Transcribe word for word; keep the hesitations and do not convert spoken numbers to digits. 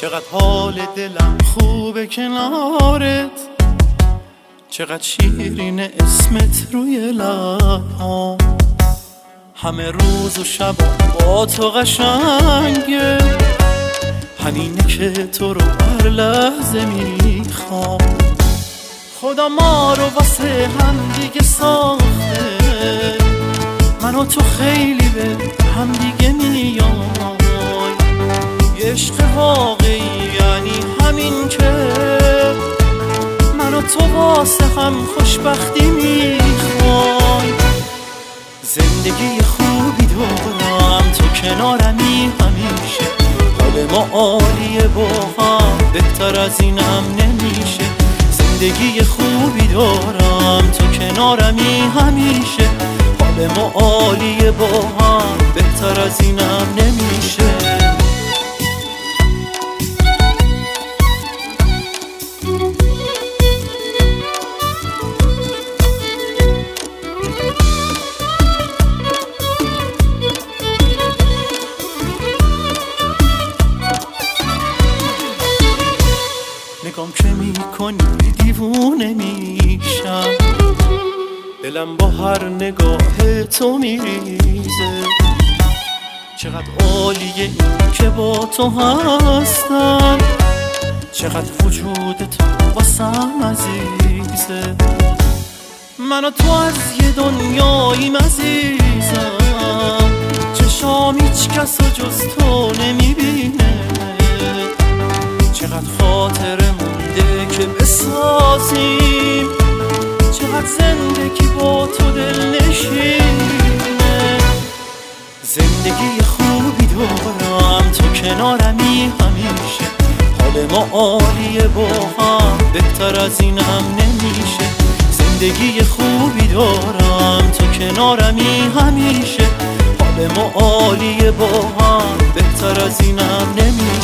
چقدر حال دلم خوبه کنارت، چقدر شیرین اسمت روی لبام، همه روز و شب با تو قشنگه، همینه که تو رو هر لحظه میخوام. خدا ما رو واسه هم دیگه ساخته، من و تو خیلی به هم دیگه میای. یه عشق واقعی یعنی همین که من و تو واسه هم خوشبختی میخوای. زندگی خوبی دارم تو کنارمی همیشه، حال ما عالیه با هم بهتر از اینم نمیشه. زندگی خوبی دارم تو کنارمی همیشه، حال ما عالیه با هم بهتر از اینم نمیشه. نگام که میکنی دیوونه میشم، دلم با هر نگاه تو میریزه. چقدر عالیه این که با تو هستم، چقدر وجود تو واسم عزیزه. من و تو از یه دنیاییم عزیزم، چشام هیچ کس جز تو نمیبینه. چقدر خاطر مونده که بسازیم، چقدر زندگی با تو دل نشینه. زندگی خوبی دارم تو کنارمی همیشه، حال ما عالیه با هم بهتر از اینم نمیشه. زندگی خوبی دارم تو کنارمی همیشه، حال ما عالیه با هم بهتر از اینم نمیشه.